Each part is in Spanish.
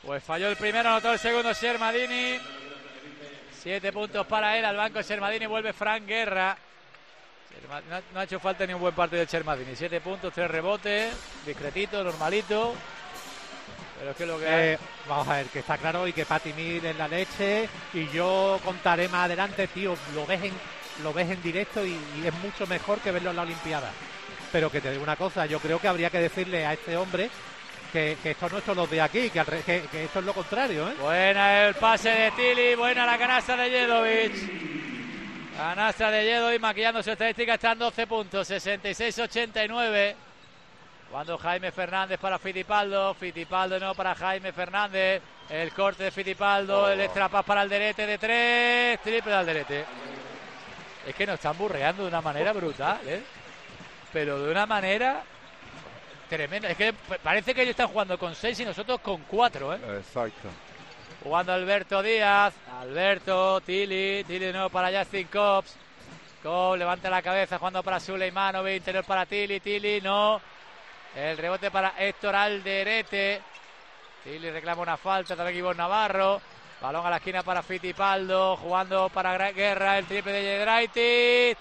Pues falló el primero, anotó el segundo Shermadini. 7 puntos para él, al banco Shermadini, vuelve Fran Guerra. No ha hecho falta ni un buen partido de Shermadini. 7 puntos, 3 rebotes, discretito, normalito. Pero es que lo que hay... Vamos a ver, que está claro y que Patty Mills es la leche. Y yo contaré más adelante, tío, lo ves en directo y es mucho mejor que verlo en la Olimpiada. Pero que te digo una cosa, yo creo que habría que decirle a este hombre que estos no son los de aquí, que esto es lo contrario, ¿eh? Buena el pase de Tilly, buena la canasta de Jedovic. Canasta de Jedovic, maquillando su estadística, está en 12 puntos, 66-89. Cuando Jaime Fernández para Fittipaldo, Fittipaldo no para Jaime Fernández. El corte de Fittipaldo, el extrapas para Alderete de 3, triple de Alderete. Es que nos están burreando de una manera brutal, ¿eh? Pero de una manera tremenda. Es que parece que ellos están jugando con 6 y nosotros con 4, ¿eh? Exacto. Jugando Alberto Díaz, Alberto, Tilly de nuevo para Justin Cobbs. Cobbs levanta la cabeza jugando para Suleimanovic, interior para Tilly, no. El rebote para Héctor Alderete. Tilly reclama una falta, también Ivonne Navarro. Balón a la esquina para Fittipaldo, jugando para Guerra, el triple de Giedraitis.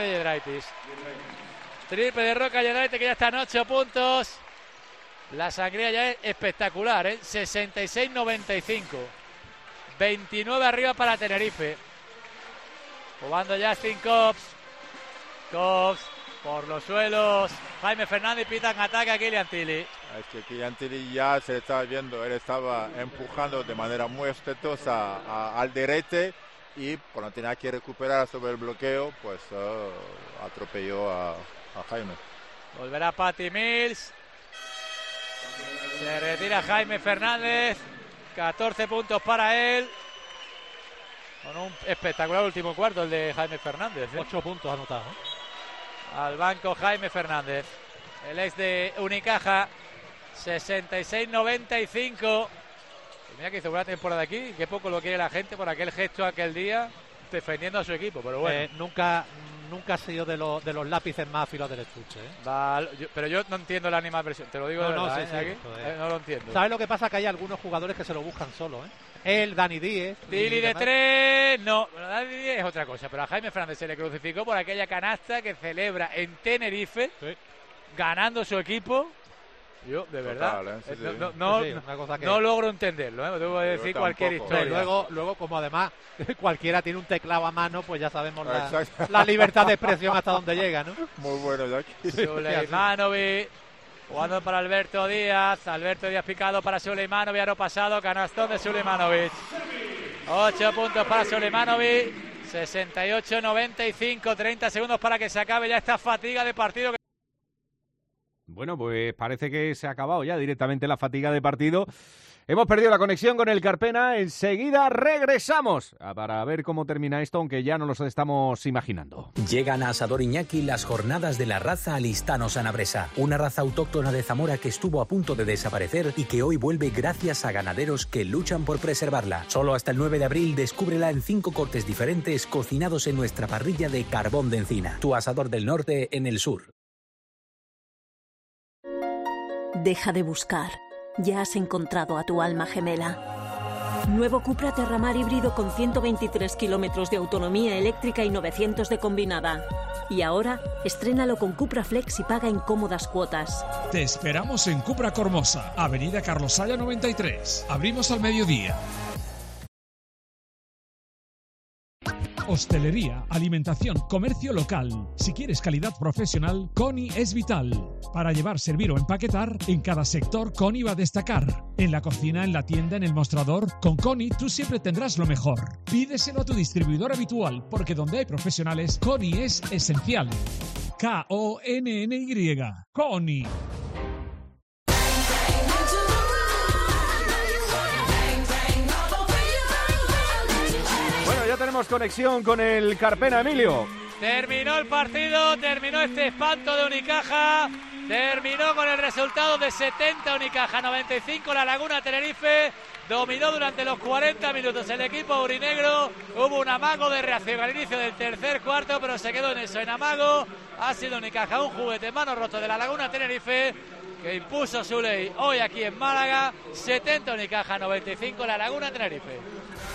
Triple de Roca Giedraitis, que ya está en 8 puntos. La sangría ya es espectacular, ¿eh? 66-95. 29 arriba para Tenerife. Jugando Justin Cobbs. Por los suelos. Jaime Fernández pita en ataque a Killian Tilly. Es que Killian Tilly ya se le estaba viendo. Él estaba empujando de manera muy ostentosa a Alderete. Y cuando tenía que recuperar sobre el bloqueo, pues atropelló a Jaime. Volverá Patty Mills. Se retira Jaime Fernández. 14 puntos para él. Con un espectacular último cuarto el de Jaime Fernández, ¿eh? 8 puntos anotados. Al banco Jaime Fernández. El ex de Unicaja. 66-95. Mira que hizo buena temporada aquí. Qué poco lo quiere la gente por aquel gesto aquel día defendiendo a su equipo. Pero bueno. Nunca ha sido de los lápices más afilados del estuche, ¿eh? Pero yo no entiendo la animadversión. Te lo digo de verdad, ¿eh? No lo entiendo. ¿Sabes lo que pasa? Que hay algunos jugadores que se lo buscan solo, ¿eh? Él, Dani Díez. Tilly de 3. No, bueno, Dani Díez es otra cosa. Pero a Jaime Fernández se le crucificó por aquella canasta que celebra en Tenerife, sí, ganando su equipo. Yo, de verdad, no logro entenderlo, ¿eh? Debo decir cualquier historia. Luego, como además cualquiera tiene un teclado a mano, pues ya sabemos la libertad de expresión hasta donde llega, ¿no? Muy bueno, Jackie. Suleimanovic, jugando para Alberto Díaz picado para Suleimanovic, aro pasado, canastón de Suleimanovic. 8 puntos para Suleimanovic, 68-95, 30 segundos para que se acabe ya esta fatiga de partido. Bueno, pues parece que se ha acabado ya directamente la fatiga de partido. Hemos perdido la conexión con el Carpena. Enseguida regresamos para ver cómo termina esto, aunque ya no lo estamos imaginando. Llegan a Asador Iñaki las jornadas de la raza alistano-sanabresa, una raza autóctona de Zamora que estuvo a punto de desaparecer y que hoy vuelve gracias a ganaderos que luchan por preservarla. Solo hasta el 9 de abril descúbrela en 5 cortes diferentes cocinados en nuestra parrilla de carbón de encina. Tu Asador del Norte en el sur. Deja de buscar. Ya has encontrado a tu alma gemela. Nuevo Cupra Terramar híbrido con 123 kilómetros de autonomía eléctrica y 900 de combinada. Y ahora, estrénalo con Cupra Flex y paga en cómodas cuotas. Te esperamos en Cupra Cormosa, Avenida Carlos Saya 93. Abrimos al mediodía. Hostelería, alimentación, comercio local. Si quieres calidad profesional, Coni es vital. Para llevar, servir o empaquetar, en cada sector Coni va a destacar. En la cocina, en la tienda, en el mostrador, con Coni tú siempre tendrás lo mejor. Pídeselo a tu distribuidor habitual, porque donde hay profesionales, Coni es esencial. K-O-N-N-Y. Coni. Ya tenemos conexión con el Carpena, Emilio. Terminó el partido, terminó este espanto de Unicaja, terminó con el resultado de 70 Unicaja, 95 La Laguna Tenerife. Dominó durante los 40 minutos el equipo aurinegro. Hubo un amago de reacción al inicio del tercer cuarto, pero se quedó en eso, en amago. Ha sido Unicaja un juguete en mano roto de La Laguna Tenerife, que impuso su ley hoy aquí en Málaga. 70 Unicaja, 95 La Laguna, Tenerife.